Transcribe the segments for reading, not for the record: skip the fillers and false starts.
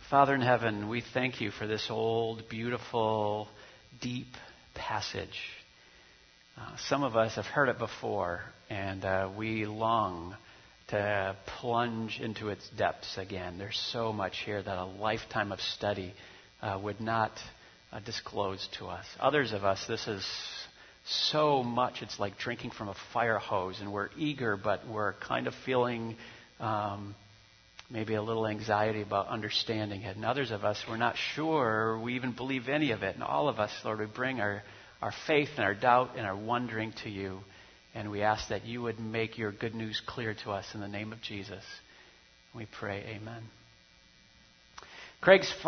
Father in heaven, we thank you for this old, beautiful, deep passage. Some of us have heard it before, and we long to plunge into its depths again. There's so much here that a lifetime of study would not disclose to us. Others of us, this is so much, it's like drinking from a fire hose, and we're eager, but we're kind of feeling maybe a little anxiety about understanding it. And others of us, we're not sure we even believe any of it. And all of us, Lord, we bring our faith and our doubt and our wondering to you. And we ask that you would make your good news clear to us in the name of Jesus. We pray, amen. Craig's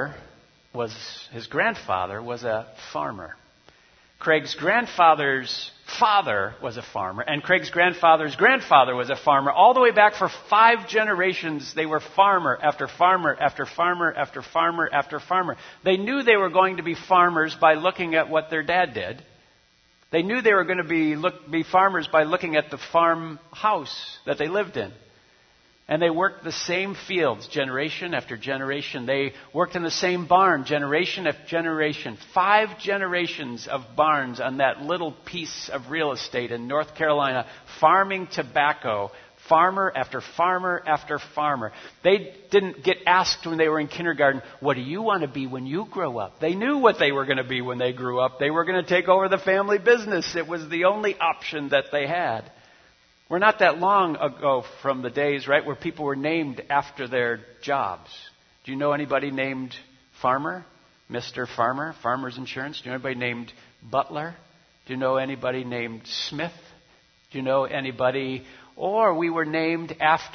his grandfather was a farmer. Craig's grandfather's father was a farmer, and Craig's grandfather's grandfather was a farmer. All the way back for 5 generations, they were farmer after farmer after farmer after farmer after farmer. They knew they were going to be farmers by looking at what their dad did. They knew they were going to be farmers by looking at the farmhouse that they lived in. And they worked the same fields generation after generation. They worked in the same barn generation after generation. 5 generations of barns on that little piece of real estate in North Carolina, farming tobacco, farmer after farmer after farmer. They didn't get asked when they were in kindergarten, what do you want to be when you grow up? They knew what they were going to be when they grew up. They were going to take over the family business. It was the only option that they had. We're not that long ago from the days, right, where people were named after their jobs. Do you know anybody named Farmer? Mr. Farmer, Farmers Insurance? Do you know anybody named Butler? Do you know anybody named Smith? Do you know anybody? Or guys were named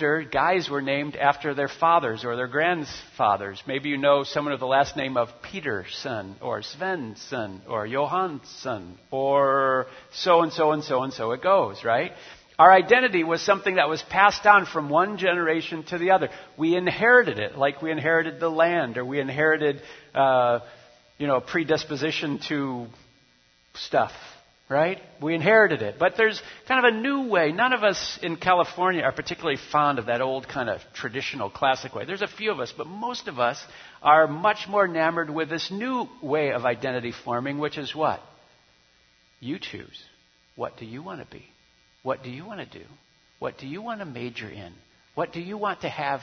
after their fathers or their grandfathers. Maybe you know someone with the last name of Peterson or Svensson or Johansson or so and so and so and so it goes, right? Our identity was something that was passed down from one generation to the other. We inherited it, like we inherited the land, or we inherited, predisposition to stuff, right? We inherited it. But there's kind of a new way. None of us in California are particularly fond of that old kind of traditional classic way. There's a few of us, but most of us are much more enamored with this new way of identity forming, which is what? You choose. What do you want to be? What do you want to do? What do you want to major in? What do you want to have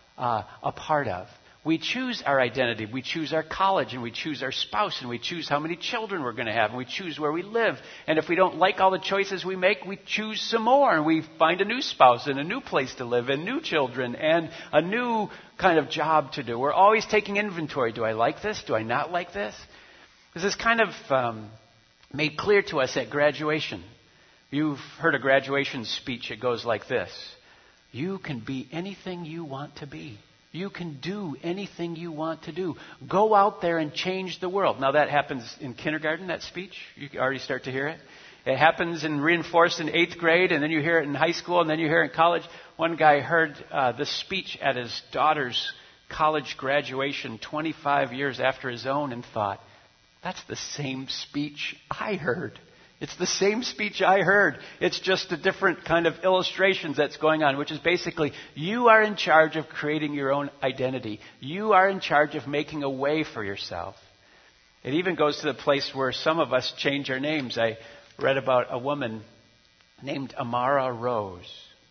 a part of? We choose our identity. We choose our college, and we choose our spouse, and we choose how many children we're going to have, and we choose where we live. And if we don't like all the choices we make, we choose some more, and we find a new spouse and a new place to live and new children and a new kind of job to do. We're always taking inventory. Do I like this? Do I not like this? This is kind of made clear to us at graduation. You've heard a graduation speech. It goes like this. You can be anything you want to be. You can do anything you want to do. Go out there and change the world. Now that happens in kindergarten, that speech. You can already start to hear it. It happens and reinforced in 8th grade, and then you hear it in high school, and then you hear it in college. One guy heard the speech at his daughter's college graduation 25 years after his own and thought, that's the same speech I heard. It's the same speech I heard. It's just a different kind of illustrations that's going on, which is basically you are in charge of creating your own identity. You are in charge of making a way for yourself. It even goes to the place where some of us change our names. I read about a woman named Amara Rose.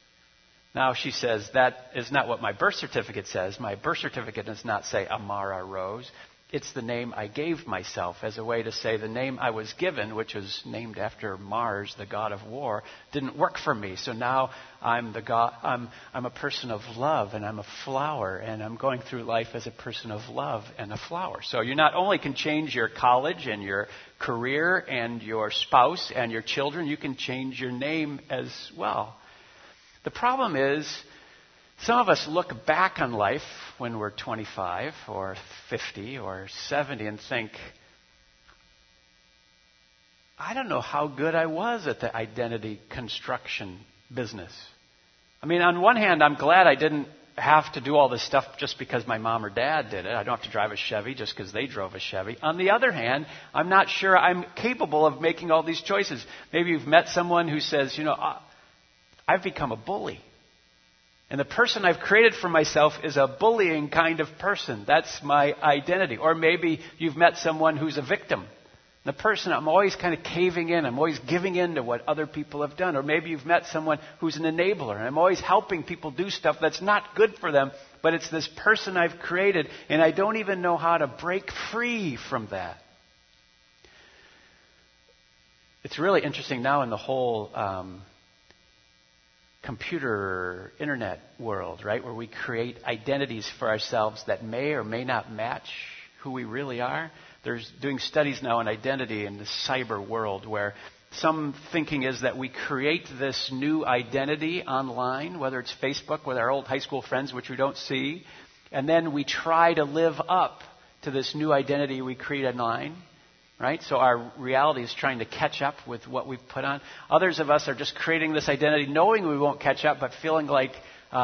Now she says, that is not what my birth certificate says. My birth certificate does not say Amara Rose. It's the name I gave myself as a way to say the name I was given, which was named after Mars, the god of war, didn't work for me. So now I'm a person of love, and I'm a flower, and I'm going through life as a person of love and a flower. So you not only can change your college and your career and your spouse and your children, you can change your name as well. The problem is, some of us look back on life when we're 25 or 50 or 70 and think, I don't know how good I was at the identity construction business. I mean, on one hand, I'm glad I didn't have to do all this stuff just because my mom or dad did it. I don't have to drive a Chevy just because they drove a Chevy. On the other hand, I'm not sure I'm capable of making all these choices. Maybe you've met someone who says, I've become a bully. And the person I've created for myself is a bullying kind of person. That's my identity. Or maybe you've met someone who's a victim. The person, I'm always kind of caving in. I'm always giving in to what other people have done. Or maybe you've met someone who's an enabler. And I'm always helping people do stuff that's not good for them. But it's this person I've created. And I don't even know how to break free from that. It's really interesting now in the whole computer, internet world, right? Where we create identities for ourselves that may or may not match who we really are. There's doing studies now on identity in the cyber world where some thinking is that we create this new identity online, whether it's Facebook with our old high school friends, which we don't see, and then we try to live up to this new identity we create online. Right? So our reality is trying to catch up with what we've put on. Others of us are just creating this identity knowing we won't catch up, but feeling like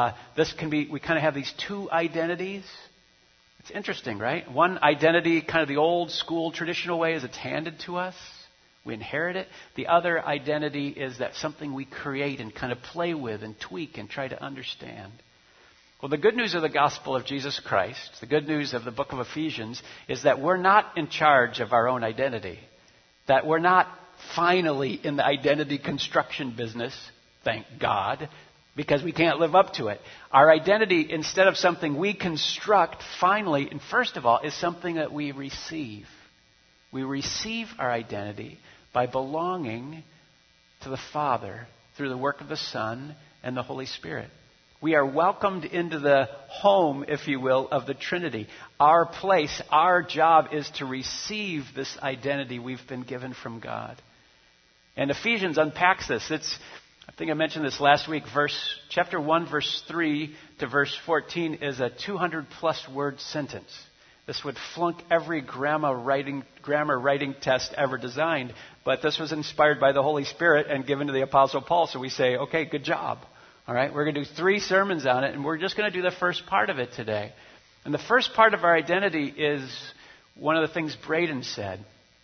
we kind of have these two identities. It's interesting, right? One identity, kind of the old school traditional way, is it's handed to us. We inherit it. The other identity is that something we create and kind of play with and tweak and try to understand. Well, the good news of the gospel of Jesus Christ, the good news of the book of Ephesians, is that we're not in charge of our own identity. That we're not finally in the identity construction business, thank God, because we can't live up to it. Our identity, instead of something we construct, finally, and first of all, is something that we receive. We receive our identity by belonging to the Father through the work of the Son and the Holy Spirit. We are welcomed into the home, if you will, of the Trinity. Our place, our job is to receive this identity we've been given from God. And Ephesians unpacks this. I think I mentioned this last week. Chapter 1, verse 3 to verse 14 is a 200-plus word sentence. This would flunk every grammar writing test ever designed. But this was inspired by the Holy Spirit and given to the Apostle Paul. So we say, okay, good job. All right, we're going to do 3 sermons on it, and we're just going to do the first part of it today. And the first part of our identity is one of the things Braden said.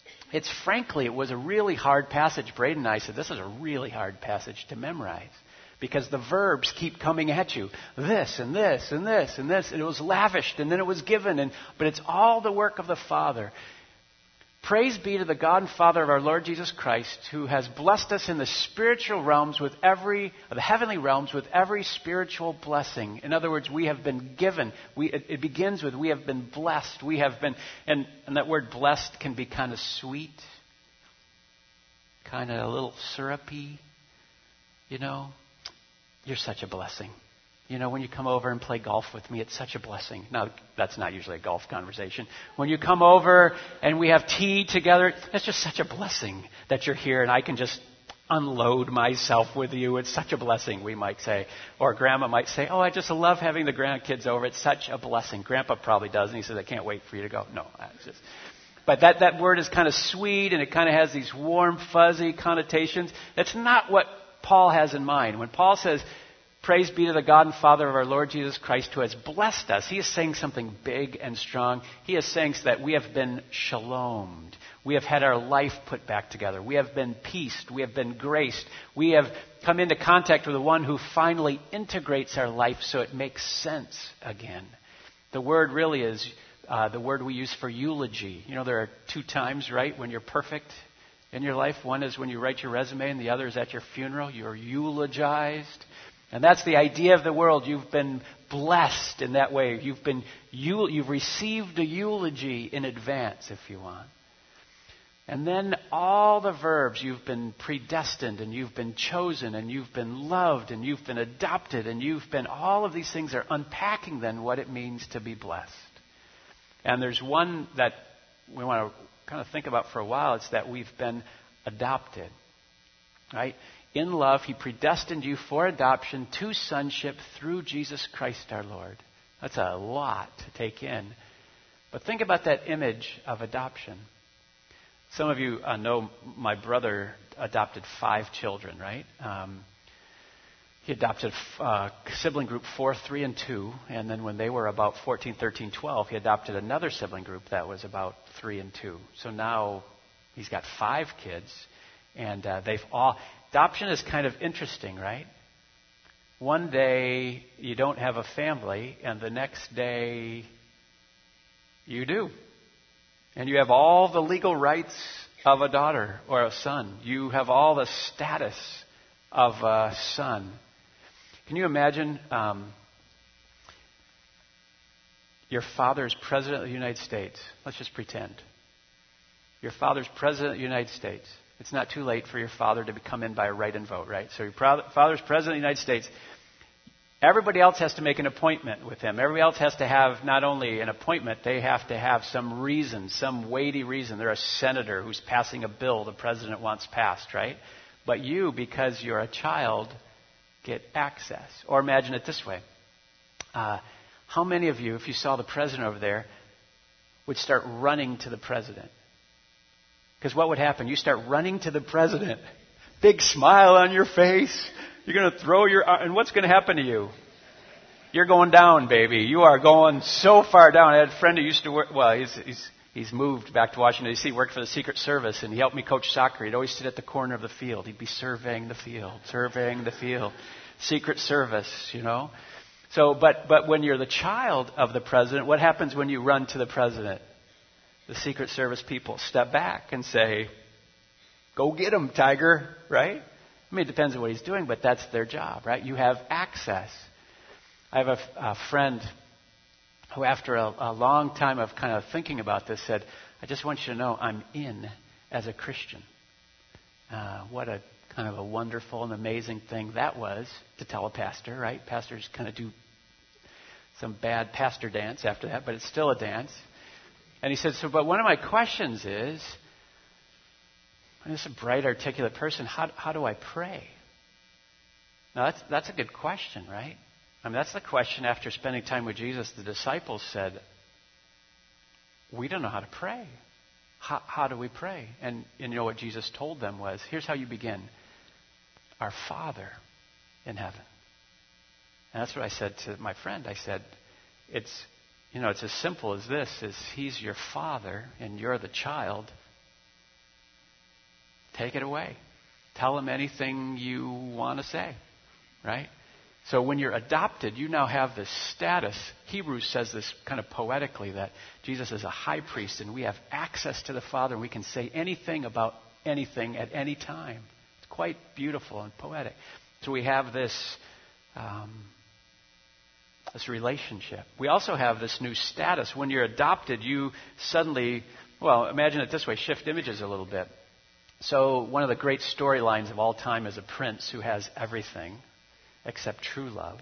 It was a really hard passage. Braden and I said, this is a really hard passage to memorize because the verbs keep coming at you. This and this and this and this. And it was lavished, and then it was given. But it's all the work of the Father. Praise be to the God and Father of our Lord Jesus Christ, who has blessed us in the spiritual realms the heavenly realms with every spiritual blessing. In other words, we have been given. It begins with we have been blessed. We have been, and that word blessed can be kind of sweet, kind of a little syrupy. You know, you're such a blessing. You know, when you come over and play golf with me, it's such a blessing. Now, that's not usually a golf conversation. When you come over and we have tea together, it's just such a blessing that you're here and I can just unload myself with you. It's such a blessing, we might say. Or Grandma might say, oh, I just love having the grandkids over. It's such a blessing. Grandpa probably does, and he says, I can't wait for you to go. No, But that word is kind of sweet, and it kind of has these warm, fuzzy connotations. That's not what Paul has in mind. When Paul says, praise be to the God and Father of our Lord Jesus Christ who has blessed us, he is saying something big and strong. He is saying that we have been shalomed. We have had our life put back together. We have been peaced. We have been graced. We have come into contact with the one who finally integrates our life so it makes sense again. The word really is the word we use for eulogy. You know, there are 2 times, right, when you're perfect in your life. One is when you write your resume, and the other is at your funeral. You're eulogized. And that's the idea of the world. You've been blessed in that way. You've received a eulogy in advance, if you want. And then all the verbs, you've been predestined, and you've been chosen, and you've been loved, and you've been adopted, and all of these things are unpacking then what it means to be blessed. And there's one that we want to kind of think about for a while. It's that we've been adopted, right? In love, he predestined you for adoption to sonship through Jesus Christ our Lord. That's a lot to take in. But think about that image of adoption. Some of you know my brother adopted 5 children, right? He adopted sibling group 4, 3, and 2. And then when they were about 14, 13, 12, he adopted another sibling group that was about 3 and 2. So now he's got 5 kids. And adoption is kind of interesting, right? one day you don't have a family, and the next day you do. And you have all the legal rights of a daughter or a son. You have all the status of a son. Can you imagine your father's president of the United States? Let's just pretend. Your father's president of the United States. It's not too late for your father to come in by a write-in vote, right? So your father's president of the United States. Everybody else has to make an appointment with him. Everybody else has to have not only an appointment, they have to have some reason, some weighty reason. They're a senator who's passing a bill the president wants passed, right? But you, because you're a child, get access. Or imagine it this way. How many of you, if you saw the president over there, would start running to the president? Because what would happen? You start running to the president. Big smile on your face. You're going to throw your... And what's going to happen to you? You're going down, baby. You are going so far down. I had a friend who used to work... Well, he's moved back to Washington, D.C., worked for the Secret Service, and he helped me coach soccer. He'd always sit at the corner of the field. He'd be surveying the field. Secret Service, you know. So, but when you're the child of the president, what happens when you run to the president? The Secret Service people step back and say, go get him, Tiger, right? I mean, it depends on what he's doing, but that's their job, right? You have access. I have a friend who, after a long time of kind of thinking about this, said, I just want you to know I'm in as a Christian. What a kind of a wonderful and amazing thing that was to tell a pastor, right? Pastors kind of do some bad pastor dance after that, but it's still a dance. And he said, but one of my questions is, I'm just a bright, articulate person, how do I pray? Now, that's a good question, right? I mean, that's the question after spending time with Jesus. The disciples said, we don't know how to pray. How do we pray? And you know what Jesus told them was, here's how you begin. Our Father in heaven. And that's what I said to my friend. I said, it's as simple as this, is he's your father and you're the child. Take it away. Tell him anything you want to say, right? So when you're adopted, you now have this status. Hebrews says this kind of poetically, that Jesus is a high priest and we have access to the Father and we can say anything about anything at any time. It's quite beautiful and poetic. So we have this relationship. We also have this new status. When you're adopted, you suddenly, imagine it this way, shift images a little bit. So one of the great storylines of all time is a prince who has everything except true love,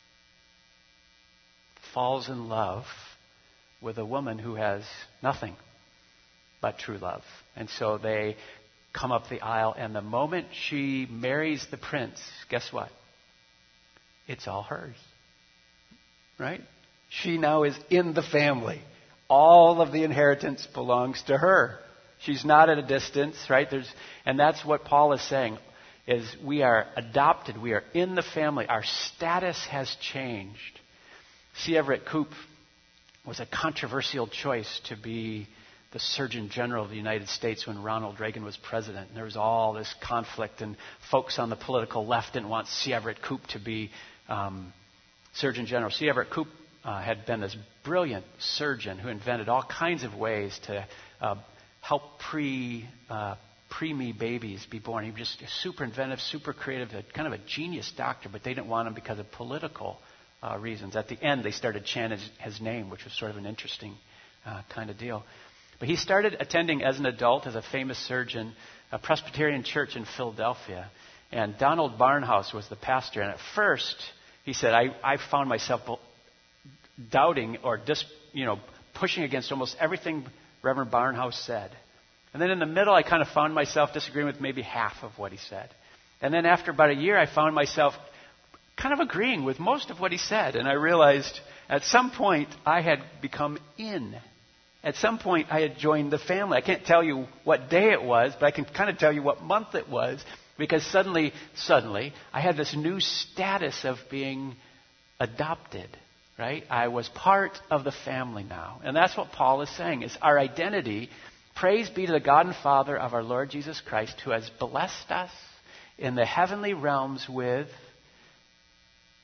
falls in love with a woman who has nothing but true love. And so they come up the aisle, and the moment she marries the prince, guess what? It's all hers. Right? She now is in the family. All of the inheritance belongs to her. She's not at a distance, right? And that's what Paul is saying, is we are adopted. We are in the family. Our status has changed. C. Everett Koop was a controversial choice to be the Surgeon General of the United States when Ronald Reagan was president. And there was all this conflict, and folks on the political left didn't want C. Everett Koop to be Surgeon General. C. Everett Koop had been this brilliant surgeon who invented all kinds of ways to help preemie babies be born. He was just super inventive, super creative, kind of a genius doctor, but they didn't want him because of political reasons. At the end, they started chanting his name, which was sort of an interesting kind of deal. But he started attending as an adult, as a famous surgeon, a Presbyterian church in Philadelphia. And Donald Barnhouse was the pastor. And at first, he said, I found myself doubting or pushing against almost everything Reverend Barnhouse said. And then in the middle, I kind of found myself disagreeing with maybe half of what he said. And then after about a year, I found myself kind of agreeing with most of what he said. And I realized at some point I had become in. At some point I had joined the family. I can't tell you what day it was, but I can kind of tell you what month it was. Because suddenly, I had this new status of being adopted. Right? I was part of the family now. And that's what Paul is saying, is our identity. Praise be to the God and Father of our Lord Jesus Christ, who has blessed us in the heavenly realms with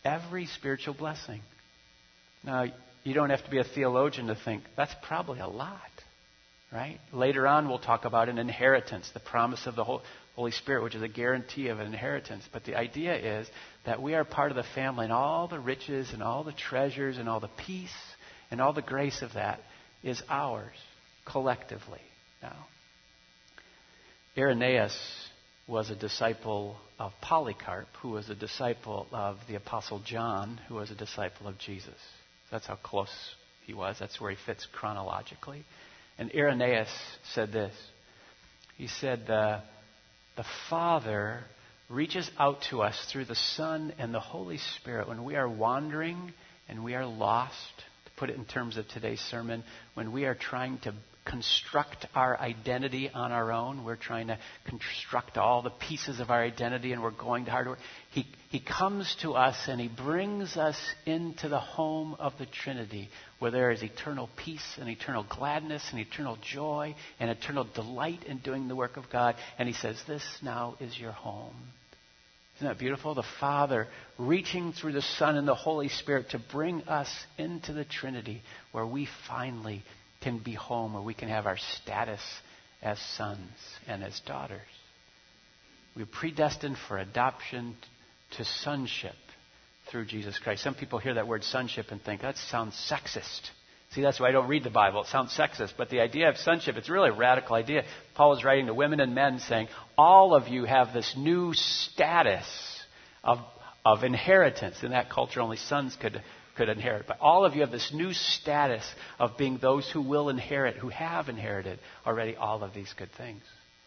Every spiritual blessing. Now, you don't have to be a theologian to think that's probably a lot, right? Later on, we'll talk about an inheritance, the promise of the Holy Spirit, which is a guarantee of an inheritance. But the idea is that we are part of the family, and all the riches and all the treasures and all the peace and all the grace of that is ours collectively now. Irenaeus was a disciple of Polycarp, who was a disciple of the Apostle John, who was a disciple of Jesus. That's how close he was. That's where he fits chronologically. And Irenaeus said this. He said, the Father reaches out to us through the Son and the Holy Spirit when we are wandering and we are lost. To put it in terms of today's sermon, when we are trying to construct our identity on our own. We're trying to construct all the pieces of our identity, and we're going to hard work. He comes to us and he brings us into the home of the Trinity, where there is eternal peace and eternal gladness and eternal joy and eternal delight in doing the work of God. And he says, this now is your home. Isn't that beautiful? The Father reaching through the Son and the Holy Spirit to bring us into the Trinity, where we finally can be home, where we can have our status as sons and as daughters. We're predestined for adoption to sonship through Jesus Christ. Some people hear that word sonship and think, that sounds sexist. See, that's why I don't read the Bible. It sounds sexist. But the idea of sonship, it's really a radical idea. Paul is writing to women and men saying, all of you have this new status of inheritance. In that culture, only sons could inherit. But all of you have this new status of being those who will inherit, who have inherited already all of these good things.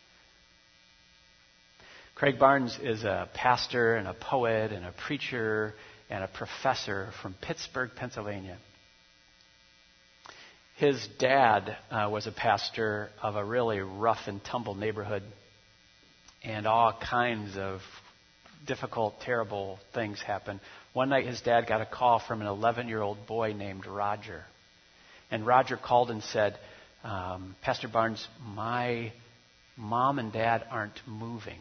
Craig Barnes is a pastor and a poet and a preacher and a professor from Pittsburgh, Pennsylvania. His dad was a pastor of a really rough and tumble neighborhood, and all kinds of difficult, terrible things happened. One night his dad got a call from an 11-year-old boy named Roger. And Roger called and said, Pastor Barnes, my mom and dad aren't moving.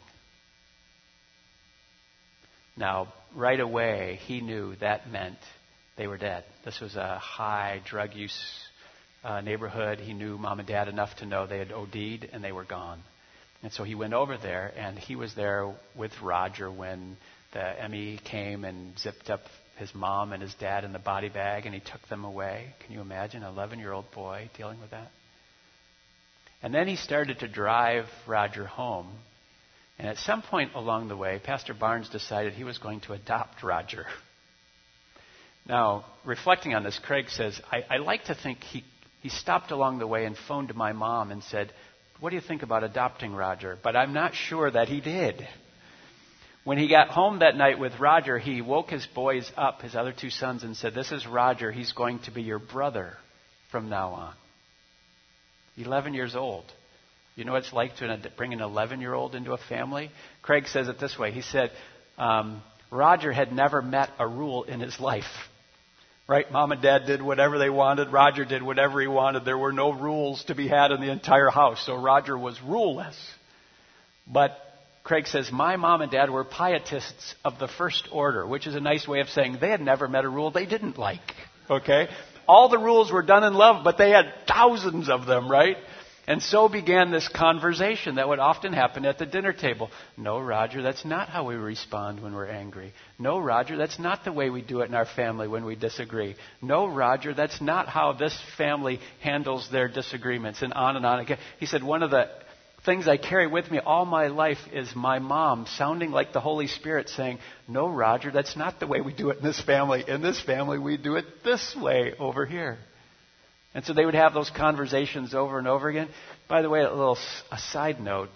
Now, right away, he knew that meant they were dead. This was a high drug use neighborhood. He knew mom and dad enough to know they had OD'd and they were gone. And so he went over there, and he was there with Roger when the ME came and zipped up his mom and his dad in the body bag, and he took them away. Can you imagine an 11-year-old boy dealing with that? And then he started to drive Roger home. And at some point along the way, Pastor Barnes decided he was going to adopt Roger. Now, reflecting on this, Craig says, I like to think he stopped along the way and phoned to my mom and said, what do you think about adopting Roger? But I'm not sure that he did. When he got home that night with Roger, he woke his boys up, his other two sons, and said, this is Roger. He's going to be your brother from now on. 11 years old. You know what it's like to bring an 11-year-old into a family? Craig says it this way. He said, Roger had never met a rule in his life. Right? Mom and Dad did whatever they wanted. Roger did whatever he wanted. There were no rules to be had in the entire house. So Roger was ruleless. But Craig says, my mom and dad were pietists of the first order, which is a nice way of saying they had never met a rule they didn't like. Okay? All the rules were done in love, but they had thousands of them, right? And so began this conversation that would often happen at the dinner table. No, Roger, that's not how we respond when we're angry. No, Roger, that's not the way we do it in our family when we disagree. No, Roger, that's not how this family handles their disagreements, and on and on again. He said, one of the things I carry with me all my life is my mom sounding like the Holy Spirit saying, no, Roger, that's not the way we do it in this family. In this family, we do it this way over here. And so they would have those conversations over and over again. By the way, a side note,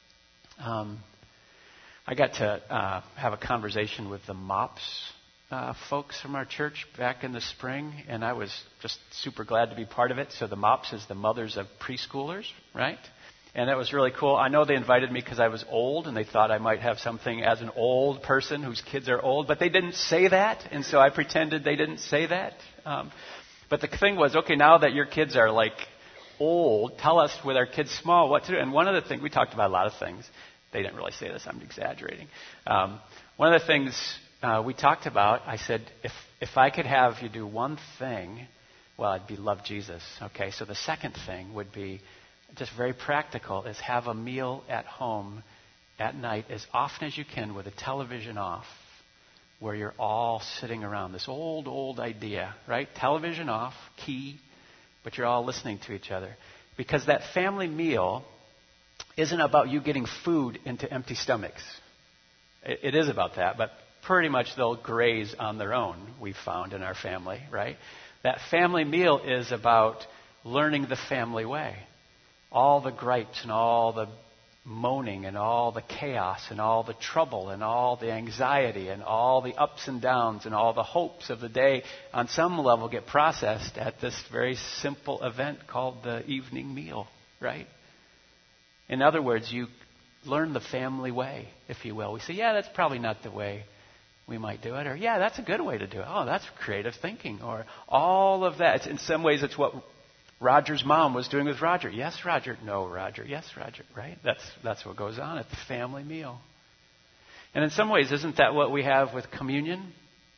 I got to have a conversation with the MOPS folks from our church back in the spring, and I was just super glad to be part of it. So the MOPS is the mothers of preschoolers, right? And that was really cool. I know they invited me because I was old, and they thought I might have something as an old person whose kids are old, but they didn't say that, and so I pretended they didn't say that. But the thing was, okay, now that your kids are like old, tell us with our kids small what to do. And one of the things, we talked about a lot of things. They didn't really say this, I'm exaggerating. One of the things we talked about, I said, if I could have you do one thing, well, it'd be love Jesus. Okay, so the second thing would be just very practical, is have a meal at home at night as often as you can with the television off, where you're all sitting around. This old idea, right? Television off, key, but you're all listening to each other. Because that family meal isn't about you getting food into empty stomachs. It is about that, but pretty much they'll graze on their own, we've found in our family, right? That family meal is about learning the family way. All the gripes and all the moaning and all the chaos and all the trouble and all the anxiety and all the ups and downs and all the hopes of the day on some level get processed at this very simple event called the evening meal, right? In other words, you learn the family way, if you will. We say, yeah, that's probably not the way we might do it. Or, yeah, that's a good way to do it. Oh, that's creative thinking. Or all of that. In some ways, it's what Roger's mom was doing with Roger. Yes, Roger. No, Roger. Yes, Roger. Right? That's what goes on at the family meal. And in some ways, isn't that what we have with communion?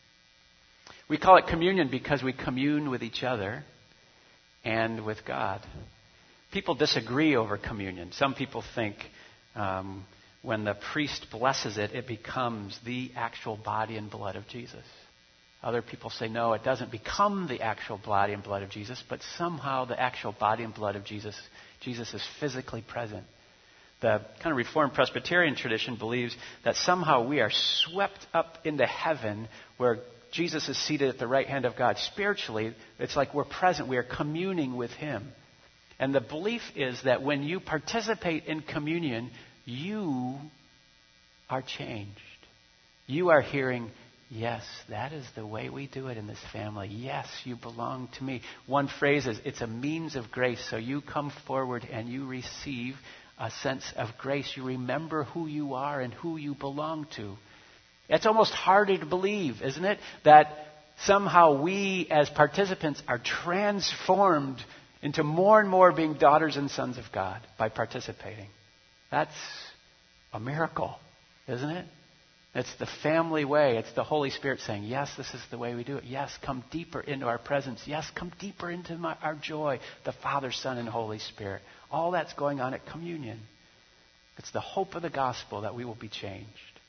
We call it communion because we commune with each other and with God. People disagree over communion. Some people think when the priest blesses it, it becomes the actual body and blood of Jesus. Other people say, no, it doesn't become the actual body and blood of Jesus, but somehow the actual body and blood of Jesus is physically present. The kind of Reformed Presbyterian tradition believes that somehow we are swept up into heaven where Jesus is seated at the right hand of God. Spiritually, it's like we're present. We are communing with Him. And the belief is that when you participate in communion, you are changed. You are hearing, yes, that is the way we do it in this family. Yes, you belong to me. One phrase is, it's a means of grace. So you come forward and you receive a sense of grace. You remember who you are and who you belong to. It's almost harder to believe, isn't it? That somehow we as participants are transformed into more and more being daughters and sons of God by participating. That's a miracle, isn't it? It's the family way. It's the Holy Spirit saying, yes, this is the way we do it. Yes, come deeper into our presence. Yes, come deeper into our joy, the Father, Son, and Holy Spirit. All that's going on at communion. It's the hope of the gospel that we will be changed.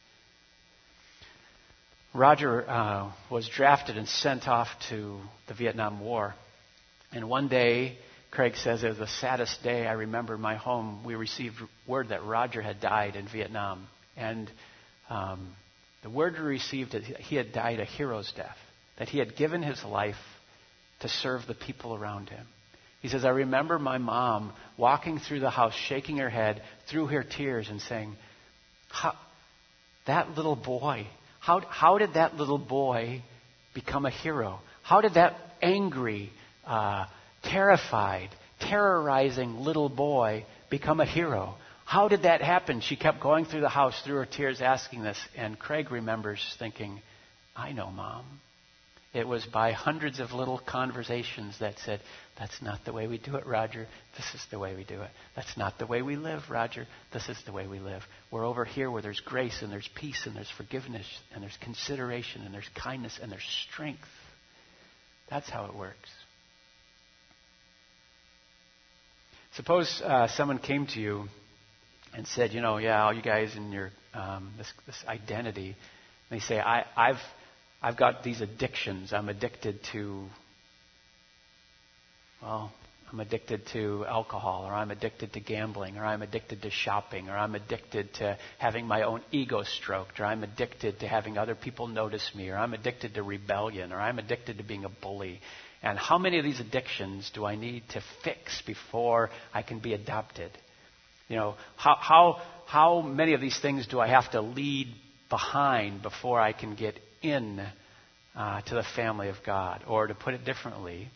Roger was drafted and sent off to the Vietnam War. And one day, Craig says, it was the saddest day I remember in my home. We received word that Roger had died in Vietnam. And the word we received is he had died a hero's death, that he had given his life to serve the people around him. He says, I remember my mom walking through the house, shaking her head through her tears and saying, that little boy, how did that little boy become a hero? How did that angry, terrified, terrorizing little boy become a hero? How did that happen? She kept going through the house through her tears asking this. And Craig remembers thinking, I know, Mom. It was by hundreds of little conversations that said, that's not the way we do it, Roger. This is the way we do it. That's not the way we live, Roger. This is the way we live. We're over here where there's grace and there's peace and there's forgiveness and there's consideration and there's kindness and there's strength. That's how it works. Suppose someone came to you and said, all you guys in your this identity, and they say, I've got these addictions. I'm addicted to alcohol, or I'm addicted to gambling, or I'm addicted to shopping, or I'm addicted to having my own ego stroked, or I'm addicted to having other people notice me, or I'm addicted to rebellion, or I'm addicted to being a bully. And how many of these addictions do I need to fix before I can be adopted? How many of these things do I have to leave behind before I can get in to the family of God? Or to put it differently,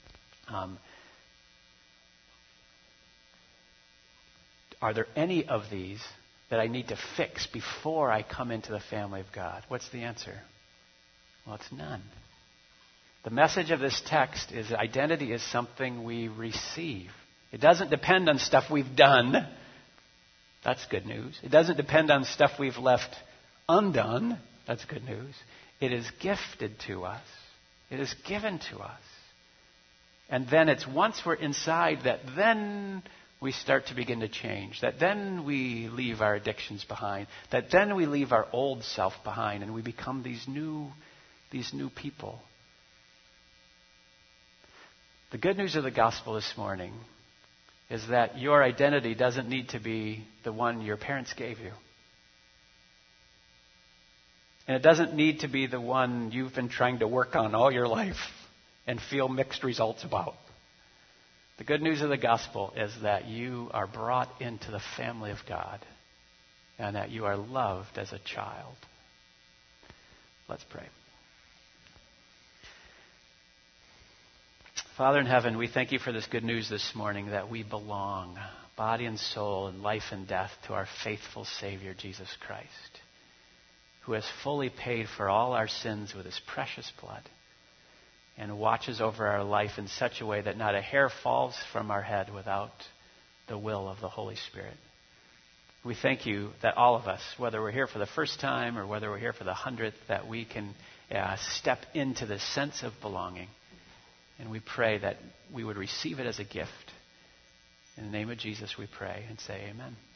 are there any of these that I need to fix before I come into the family of God? What's the answer? Well, it's none. The message of this text is identity is something we receive. It doesn't depend on stuff we've done. That's good news. It doesn't depend on stuff we've left undone. That's good news. It is gifted to us. It is given to us. And then it's once we're inside that then we start to begin to change, that then we leave our addictions behind, that then we leave our old self behind and we become these new people. The good news of the gospel this morning is that your identity doesn't need to be the one your parents gave you. And it doesn't need to be the one you've been trying to work on all your life and feel mixed results about. The good news of the gospel is that you are brought into the family of God and that you are loved as a child. Let's pray. Father in heaven, we thank you for this good news this morning that we belong, body and soul, in life and death, to our faithful Savior, Jesus Christ, who has fully paid for all our sins with his precious blood and watches over our life in such a way that not a hair falls from our head without the will of the Holy Spirit. We thank you that all of us, whether we're here for the first time or whether we're here for the 100th, that we can step into this sense of belonging. And we pray that we would receive it as a gift. In the name of Jesus we pray and say amen.